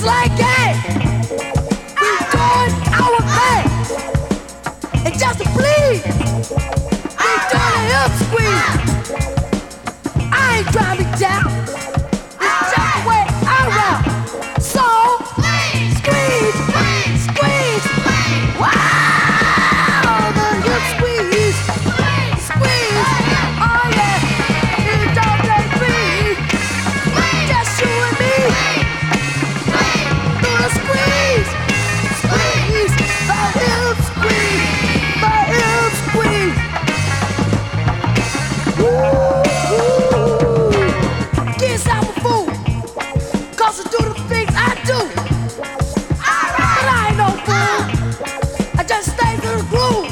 like game. We doing our thing. And just to please, we doing a hip squeeze. I ain't trying to be down. It's just the way I rock. So, squeeze, squeeze. Wow, the hip squeeze. Squeeze. Oh yeah. You don't let me. Just you and me. Do the squeeze. Squeeze. The hip squeeze. The hip squeeze. Woo. Guess I'm a fool. 'Cause I do the things I do. But I ain't no fool. I just stay to the groove.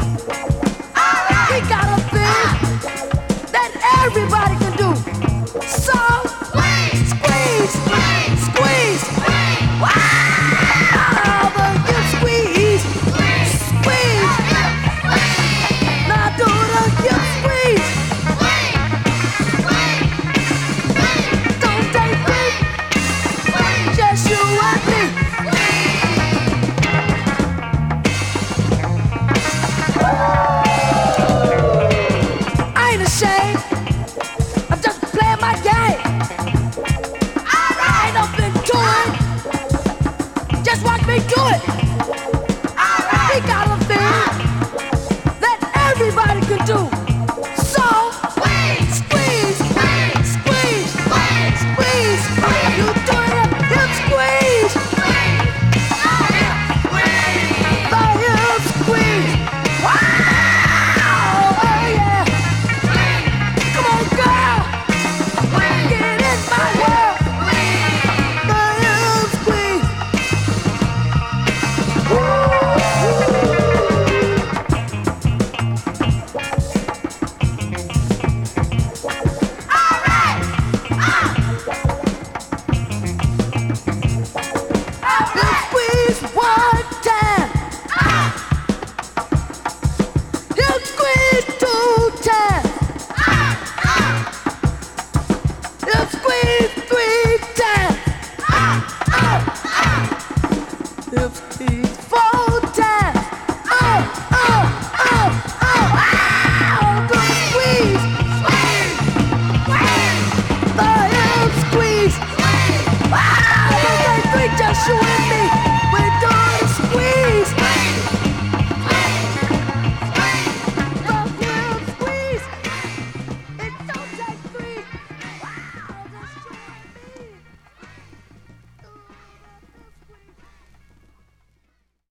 We got a thing that everybody can do. So, squeeze, squeeze. Wow, the hip squeeze. Squeeze. Now do the hip squeeze. Don't take me. Just you and me. I ain't ashamed. I'm just playing my game. I ain't up into it. Just watch me do it.